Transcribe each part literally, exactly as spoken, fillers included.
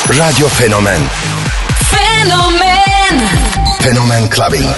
Radio Fenomen. Fenomen. Fenomen Clubbing.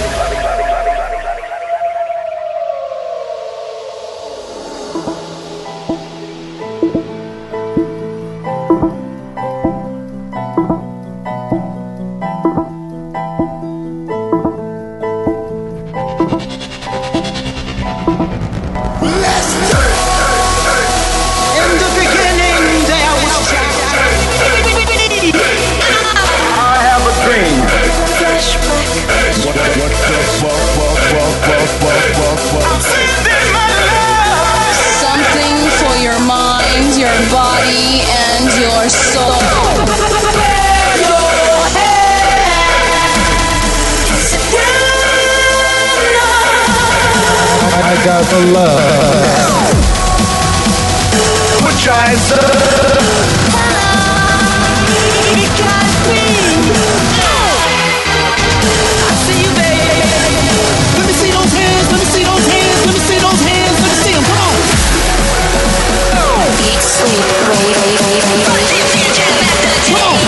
For love. We're trying to. I see you, baby. Let me see those hands. Let me see those hands. Let me see those hands. Let me see them. Come on. Eat, sleep, wait, wait, wait, wait. Come on.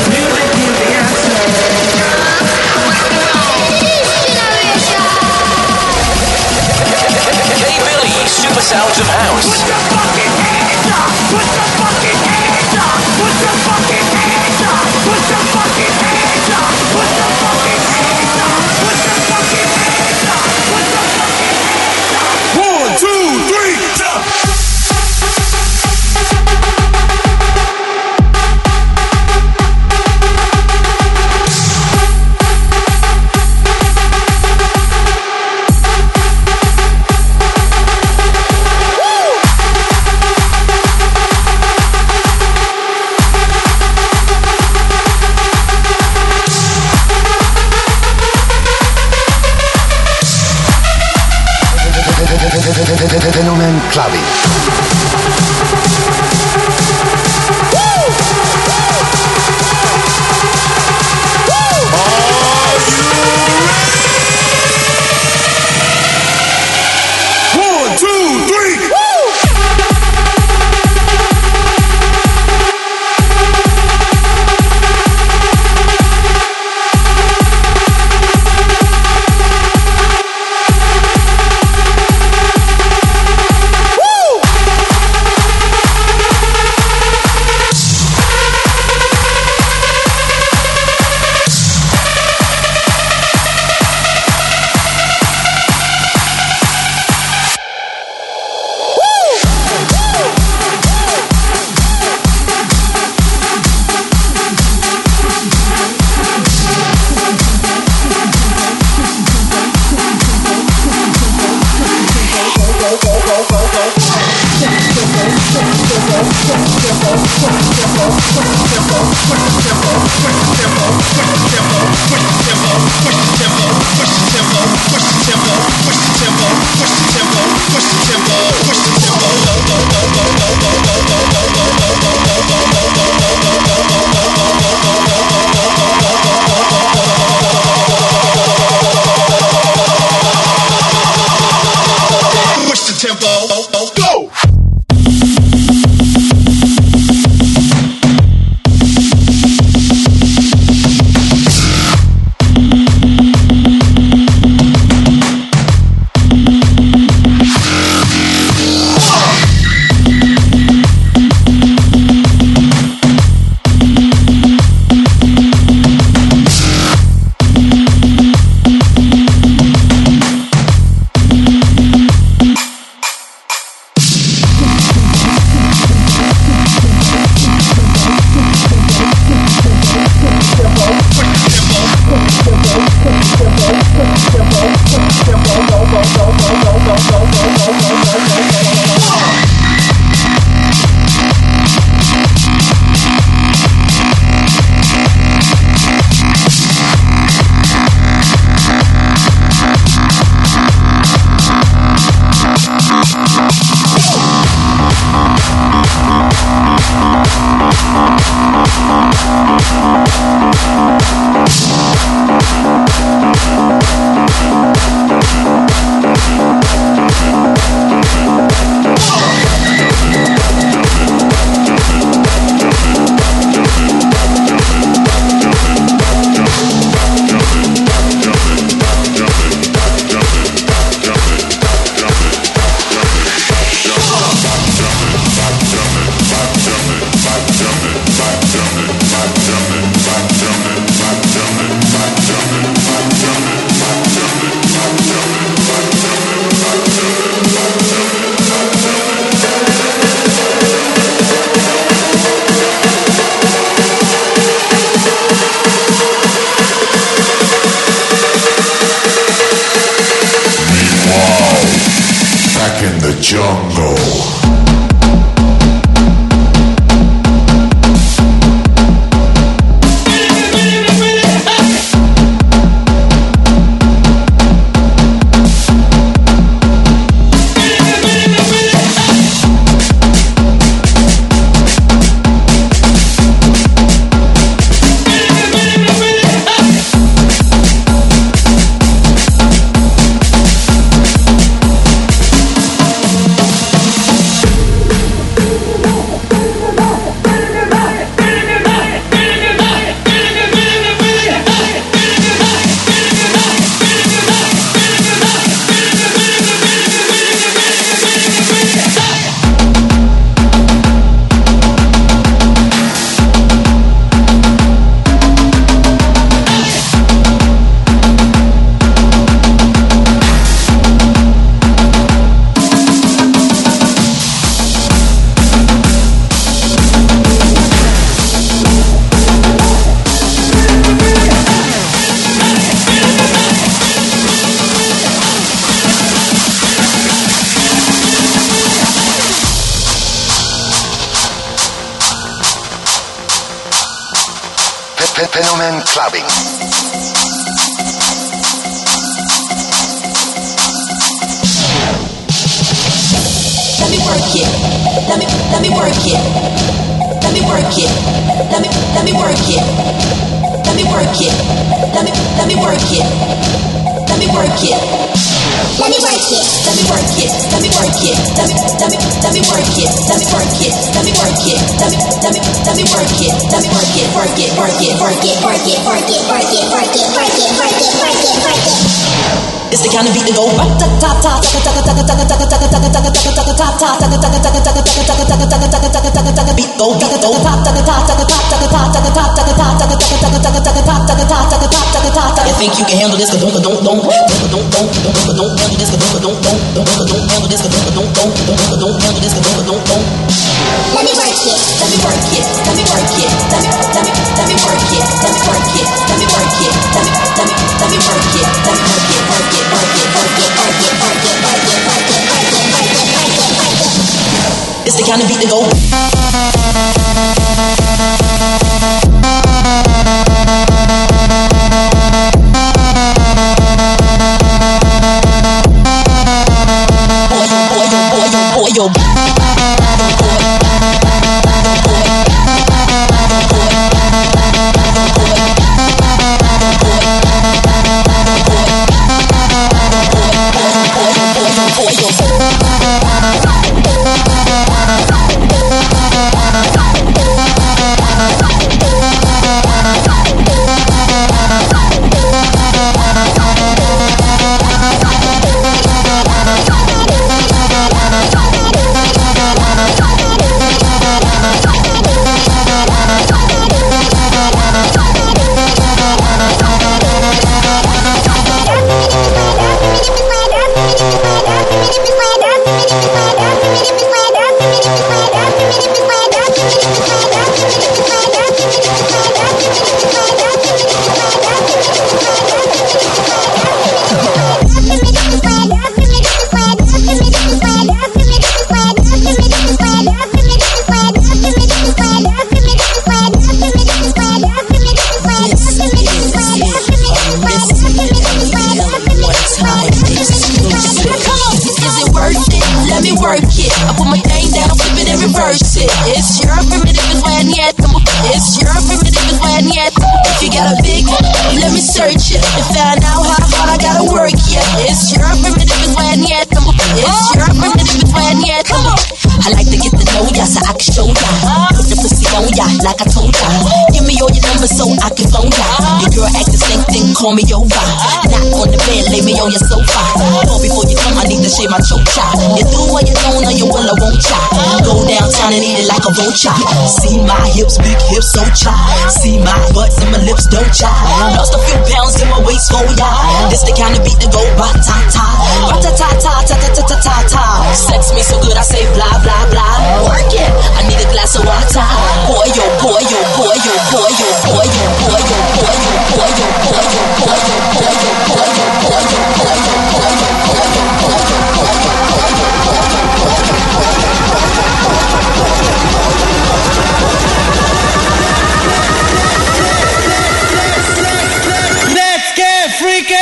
Super sounds of house. Put your fucking hands up! Put your fucking hands up! Put your fucking hands up! Put your fucking hands up! Put your fucking hands up! Put your fucking hands up! Put your fucking hands up! One, two, three, jump! Fenomen Clubbing. One, Fenomen Clubbing. Let me work it. Let me let me work it. Let me work it. Let me let me work it. Let me work it. Let me let me work it. Let me work it. Let me work it. Let me work it. Let me work it. Let me let me let me work it. Let me work it. Let me work it. Let me let me let me work it. Let me work it. Work it. Work it. Work it. Work it. Work it. Work it. Work it. Work it. Work it. Work it. Work it. It's the kind of beat that go right ta ta ta ta ta ta ta ta ta ta ta ta ta ta ta ta beat go beat go ta ta ta ta ta ta ta ta ta ta. You think you can handle this? Don't don't don't don't don't don't don't handle this. Don't don't don't don't don't handle this. Don't don't don't don't don't handle this. Don't don't don't. Let me work it. Let me work it. Let me work it. Let me let me let me work it. Let me work it. Let me work it. Let me let me let me work it. Let me work it. Work it. Work it. Work it. Work it. Work it. Work it. Work it. Work it. Work it. Work it. Work it. It's the kind of beat that go. Call me over, not on the bed, lay me on your sofa. Call before you come, I need to shave my choke chop. You do what you don't, or you will, I won't chop. Go downtown and eat it like a vulture. See my hips, big hips, so chop. See my butts and my lips, don't chop. Lost a few pounds in my waist, oh yeah. This the kind of beat that go ba-ta-ta, ba-ta-ta-ta-ta-ta-ta-ta-ta. Sex me so good, I say blah, blah, blah. Work it, I need a glass of water. Boy, yo, boy, yo, boy, yo, boy, yo, boy, yo, boy, yo, boy, yo, boy, yo, boy, yo. Let's get freaky!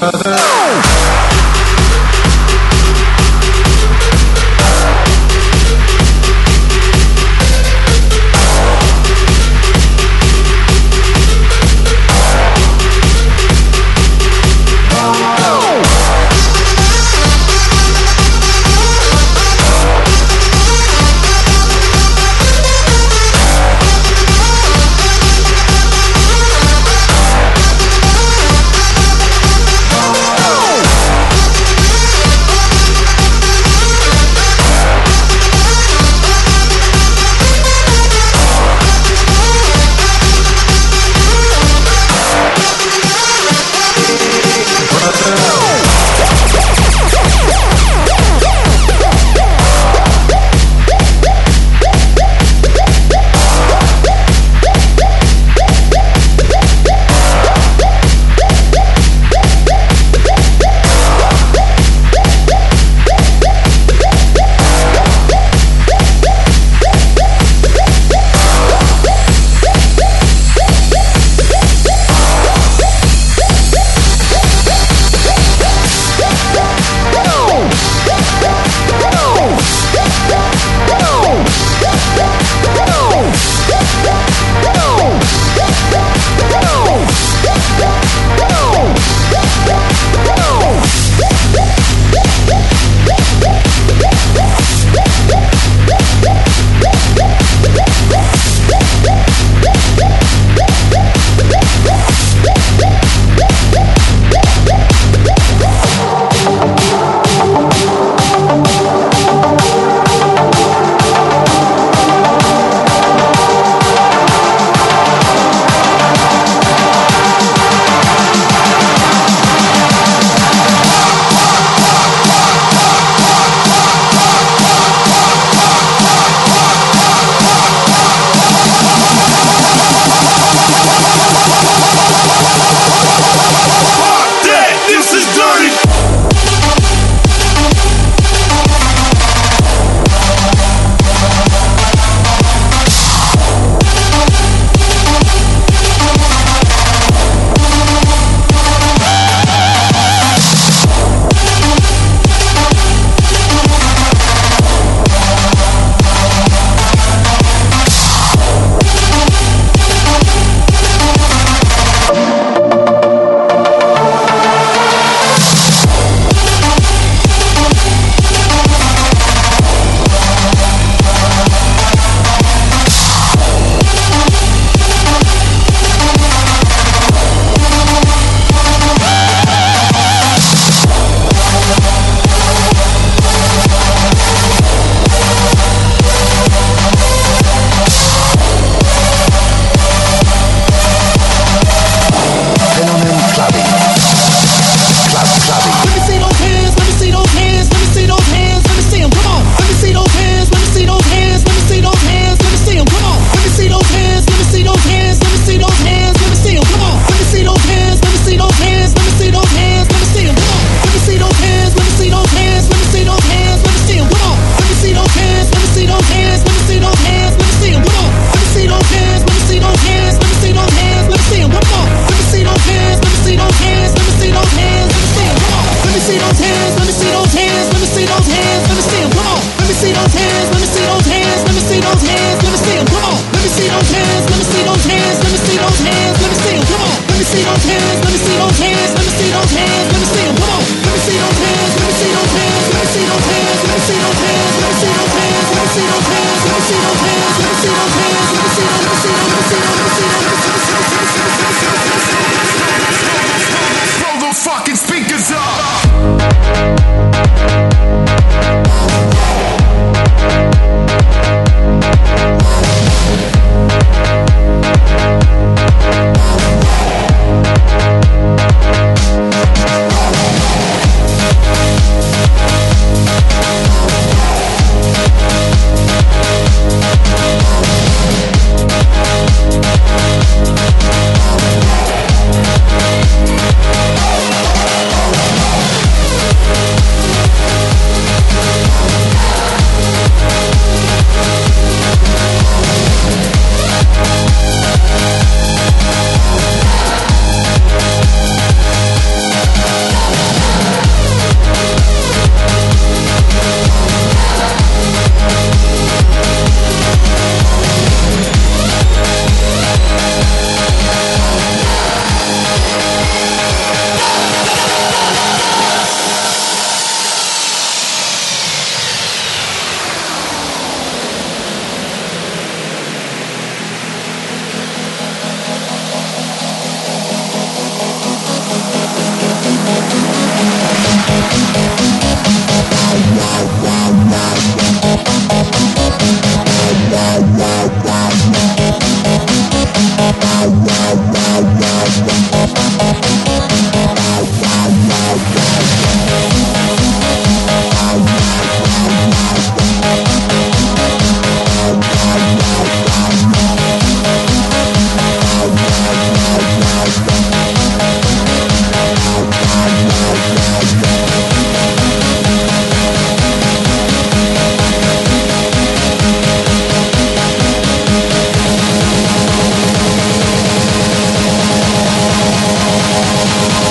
We'll be right back. We'll be right back.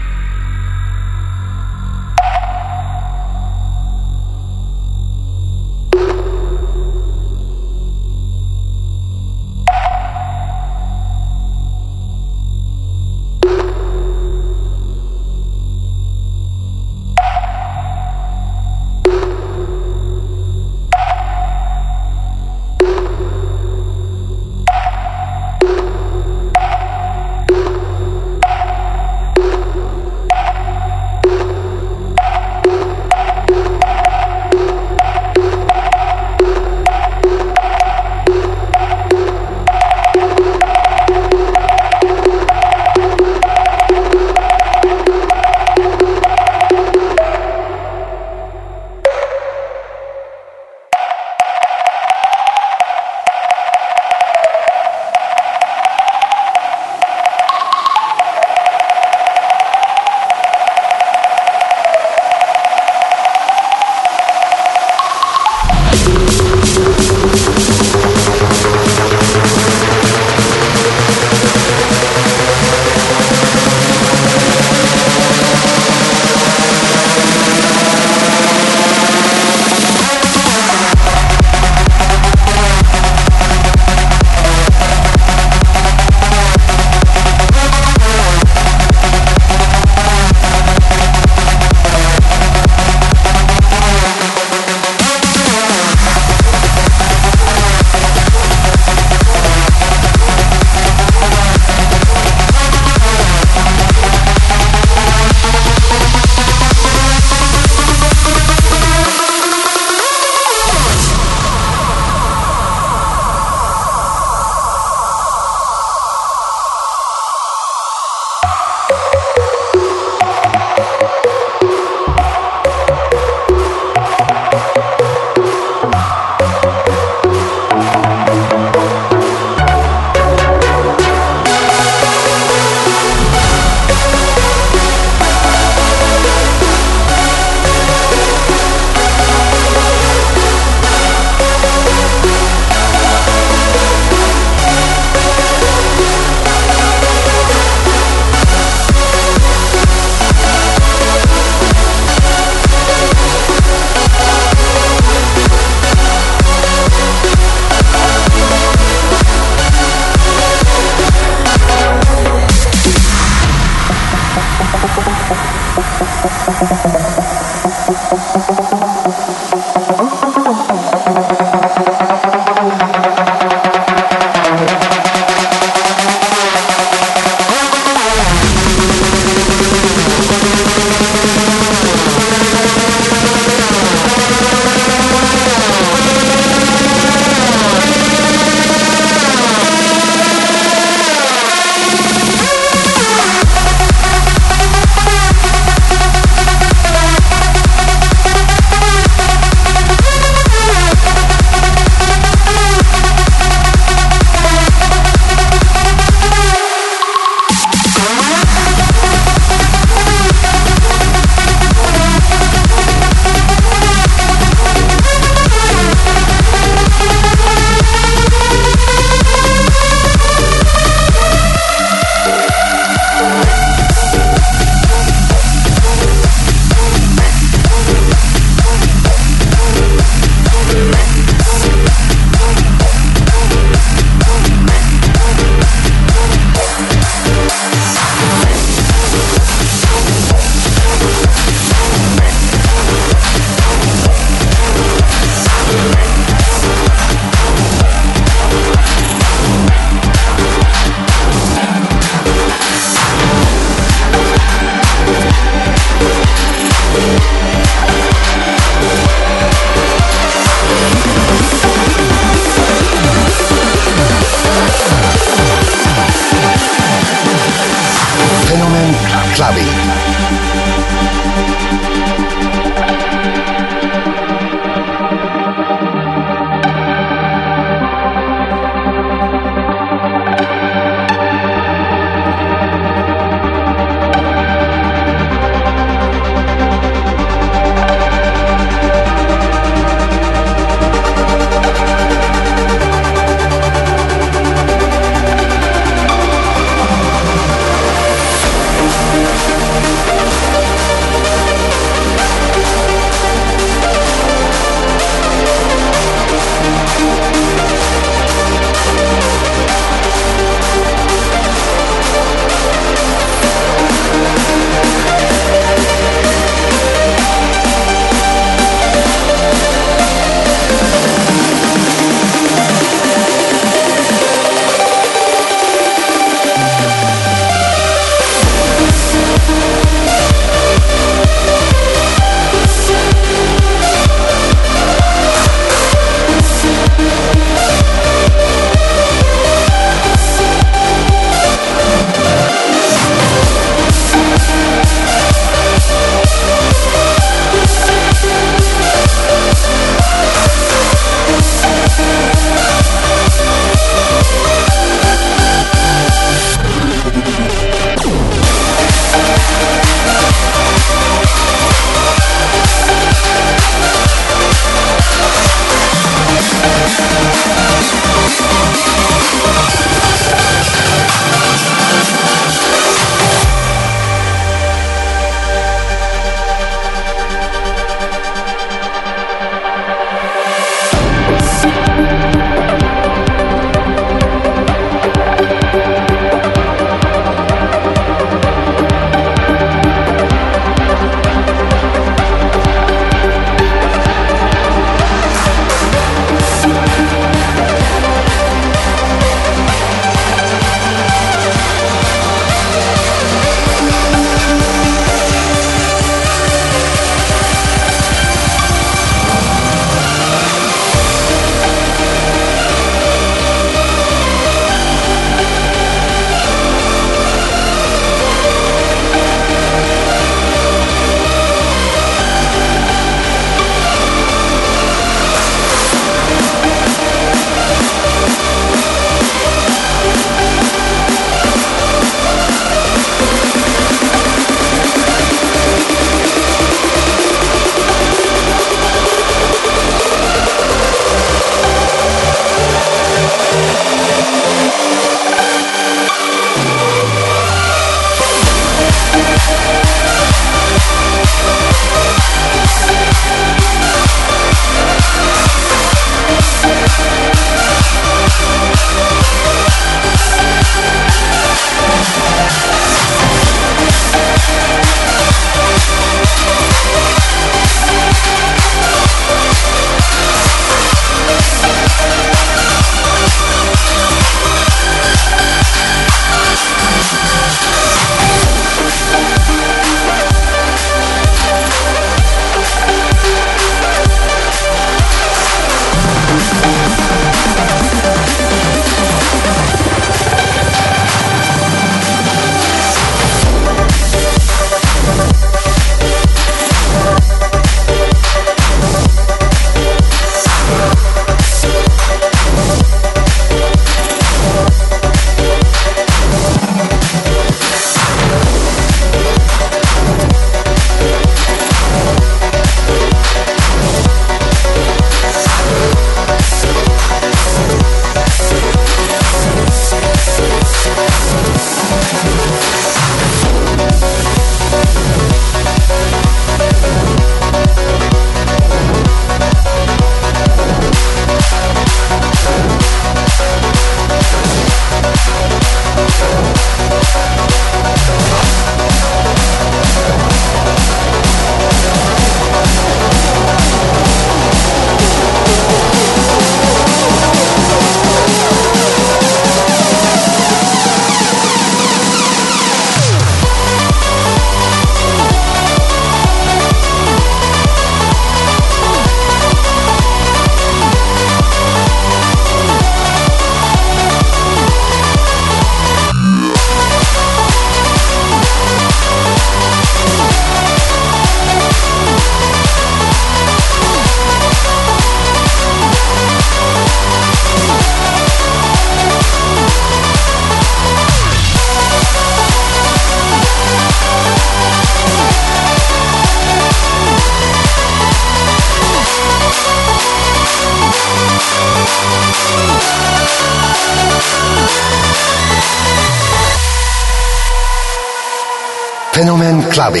Fenomen Clubbing.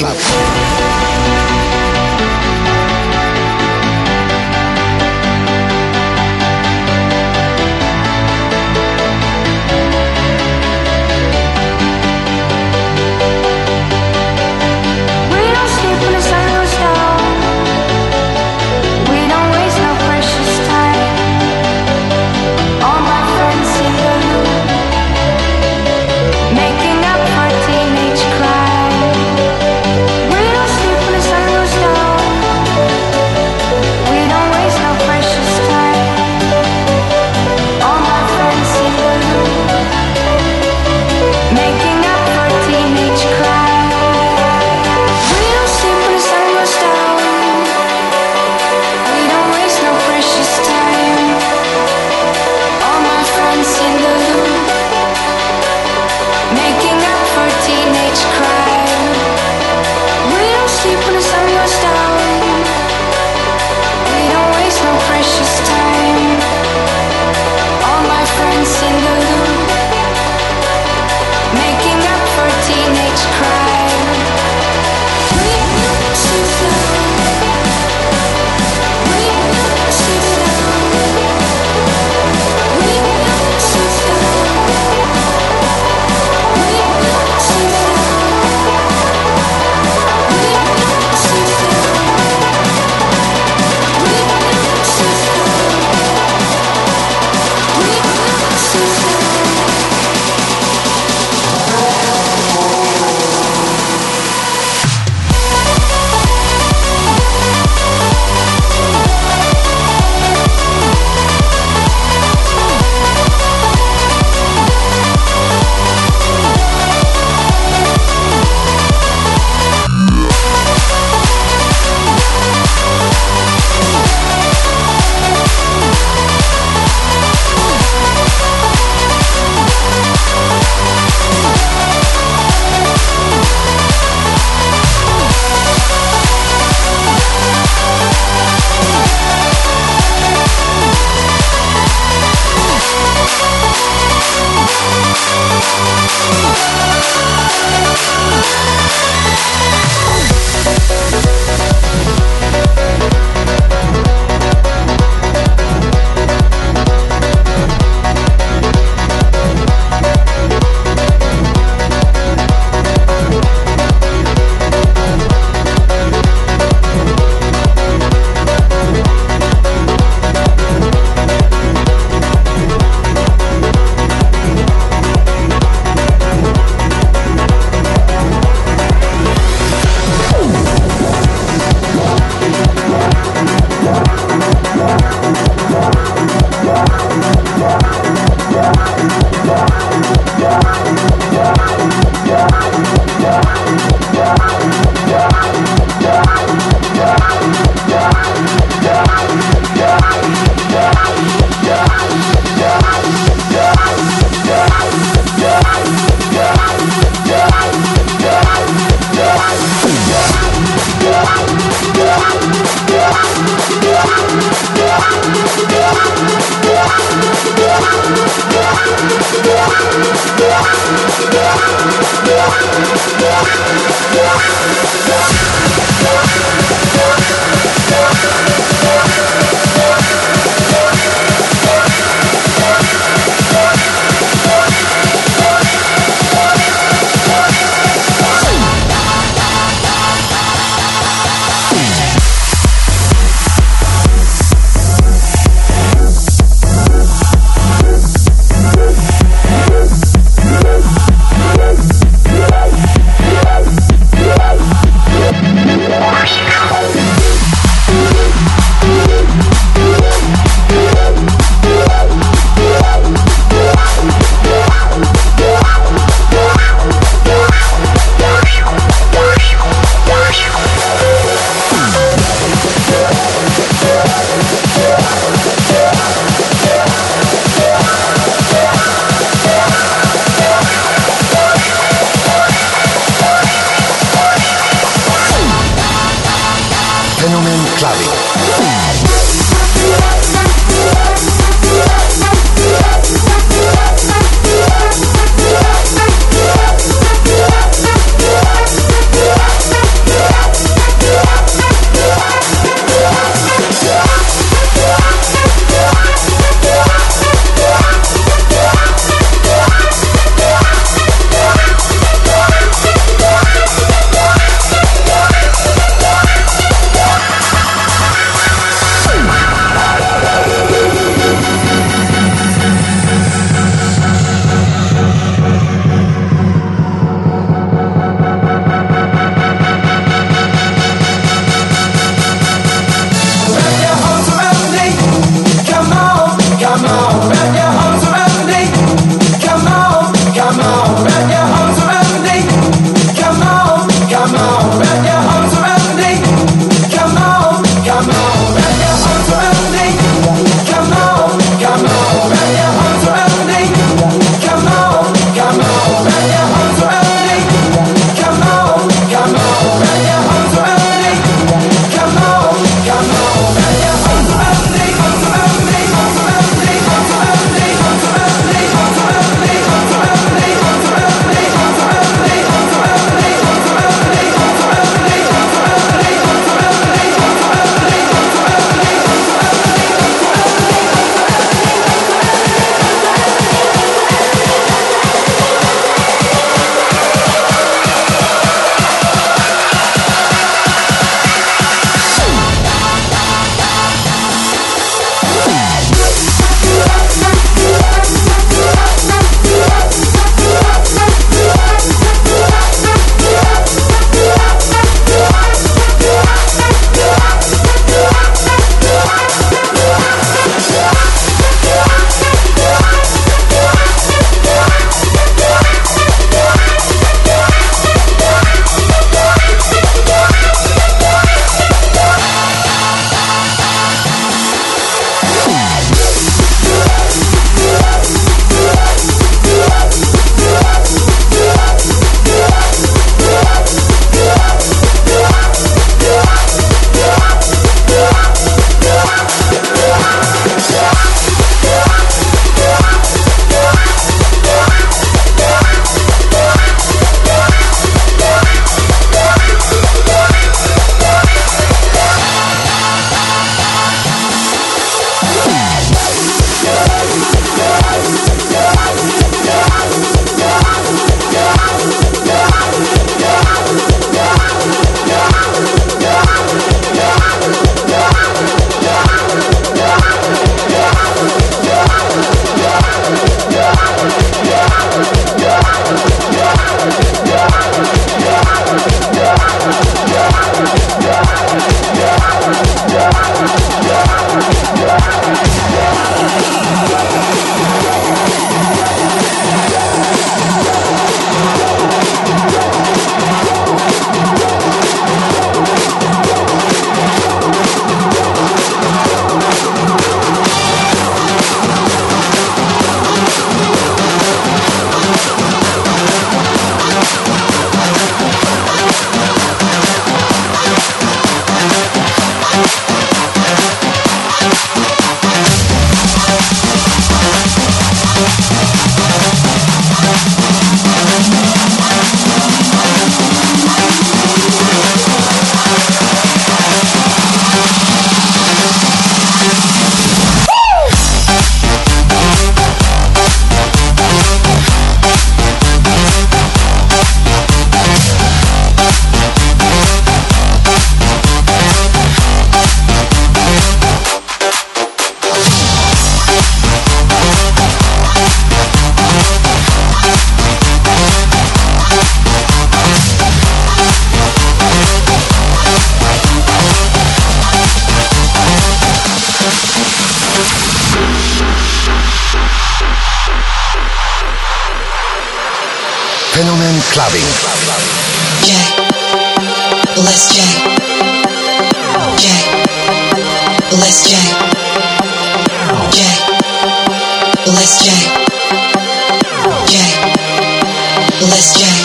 Clubbing. Jack, let's Jack. Jack, let's Jack. Jack, let's Jack. Jack, let's Jack.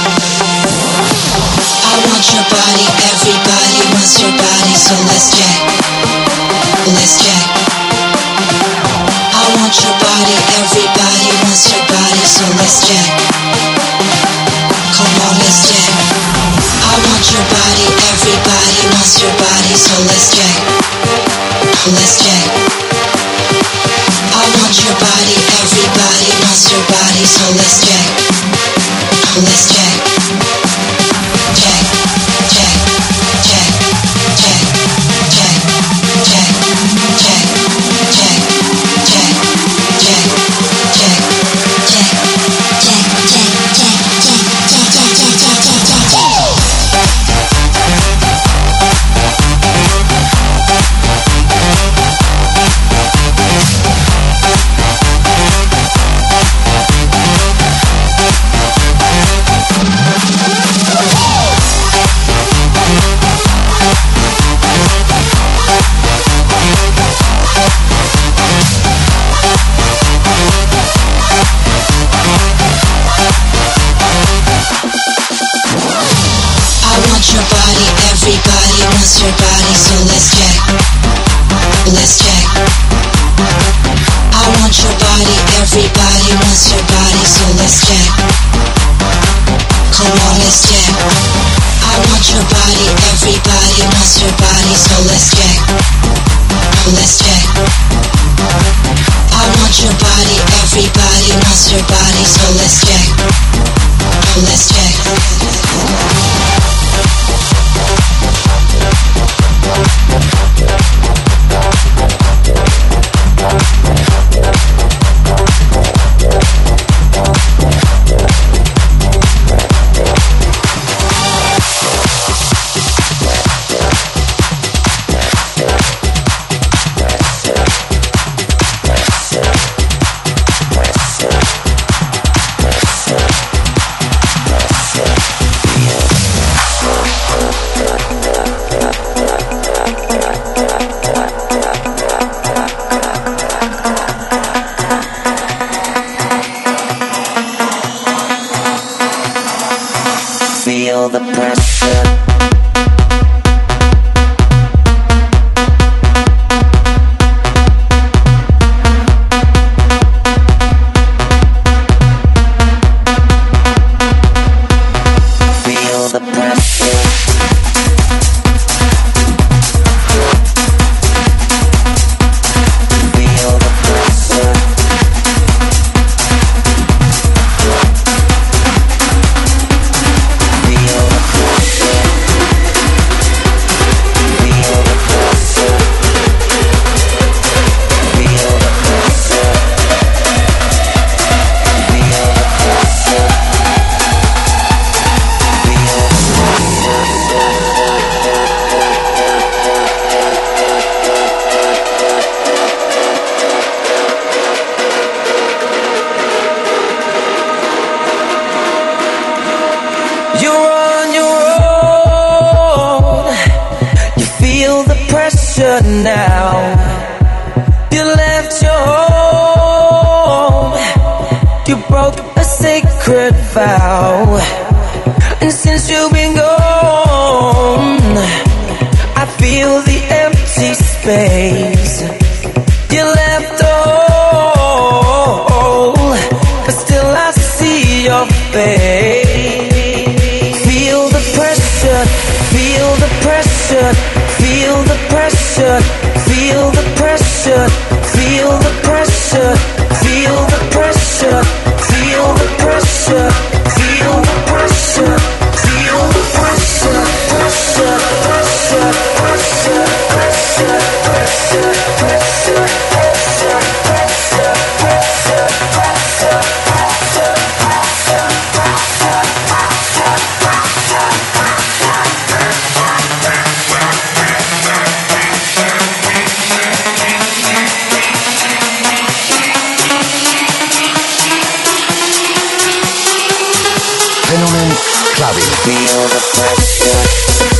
I want your body, everybody wants your body, so let's Jack. Let's Jack. I want your body, everybody wants your body, so let's Jack. Come on, let's Jack. I want your body, everybody wants your body, so let's Jack. Let's Jack. I want your body, everybody wants your body, so let's Jack. Let's Jack. Jack, Jack, Jack, Jack, Jack, Jack, Jack, Jack, Jack, Jack, Jack, Jack, Jack, everybody wants your body, so let's Jack. Let's Jack. I want your body, everybody wants your body, so let's Jack. Come on, let's Jack. I want your body, everybody wants your body, so let's Jack. Let's Jack. I want your body, everybody wants your body, so let's Jack. Let's Jack. Feel the pressure. Feel the pressure. Feel the pressure. Now you left your home, you broke a sacred vow, and since you've been gone, I feel the empty space. You left a hole, but still I see your face. Feel the pressure, feel the pressure. Feel the pressure, feel the pressure, feel the pressure, feel the pressure, feel the pressure, feel the pressure, feel the pressure, pressure, pressure, pressure, pressure, pressure. feel the pressure.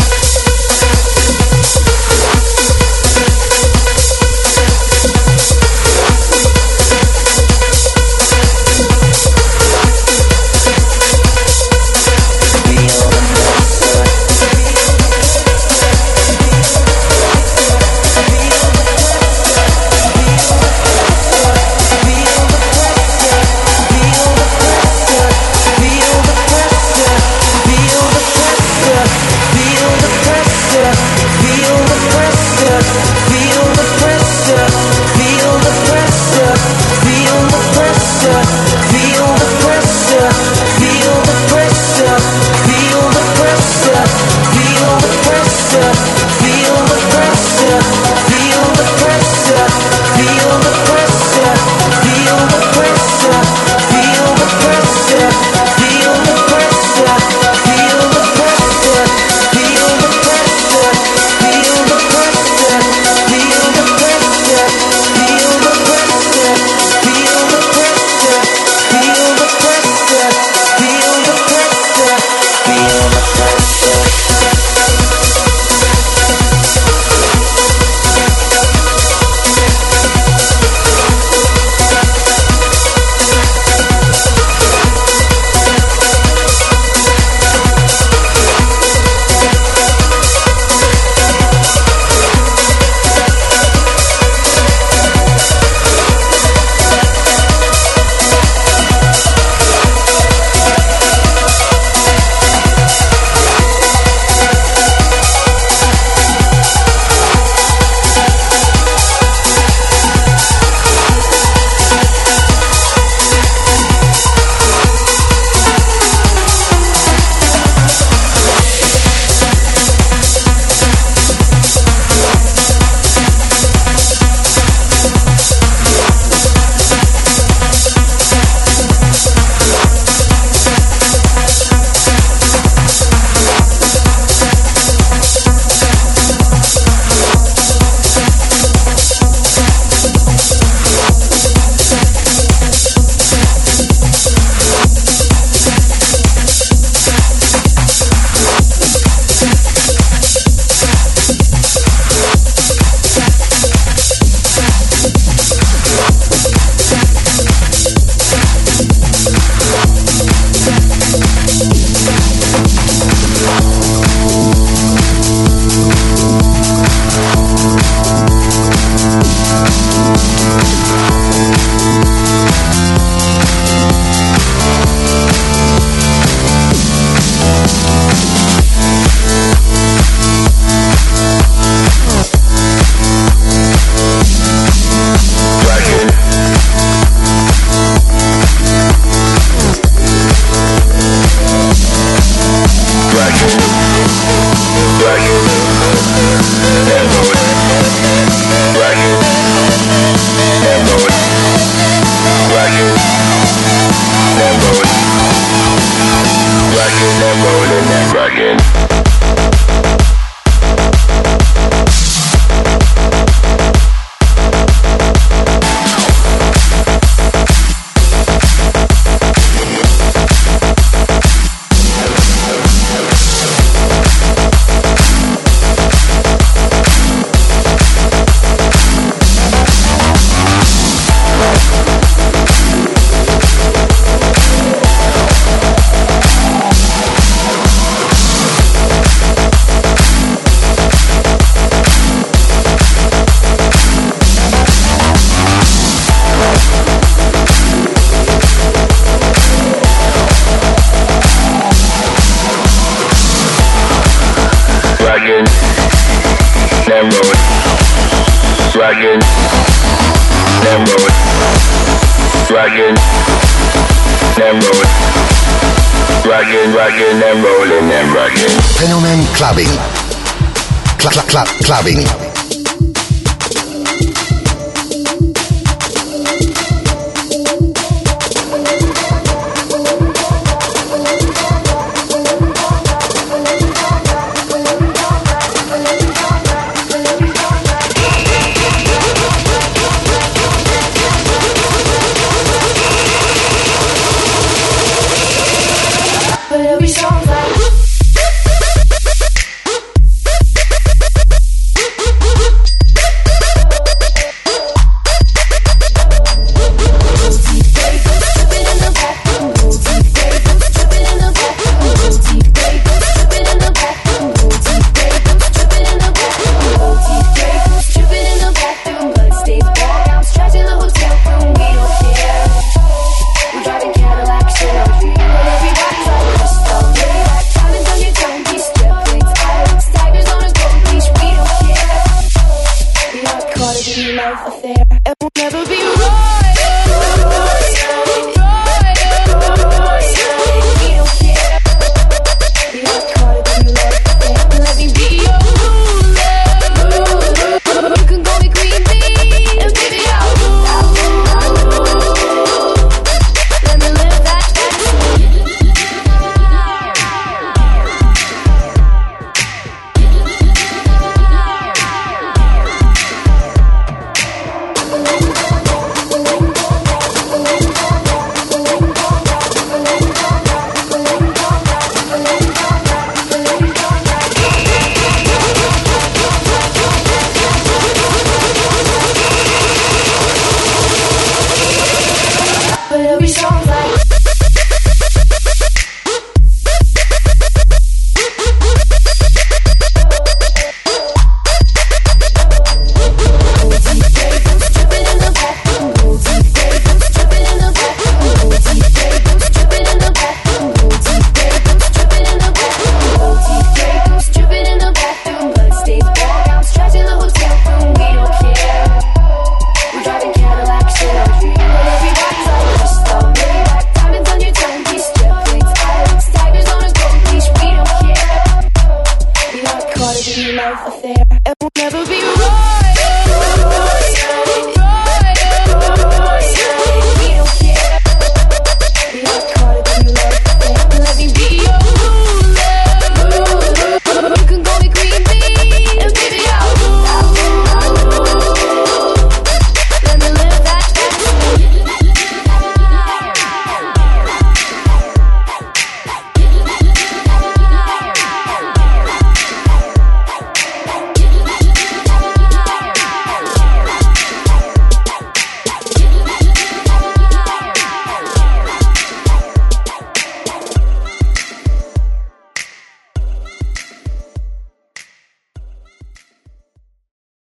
Dragging, then roll. Dragging, then roll. Dragging, dragging, then rolling, then dragging. Fenomen Clubbing. Cla cla cla clubbing. But every song's like there and we'll never be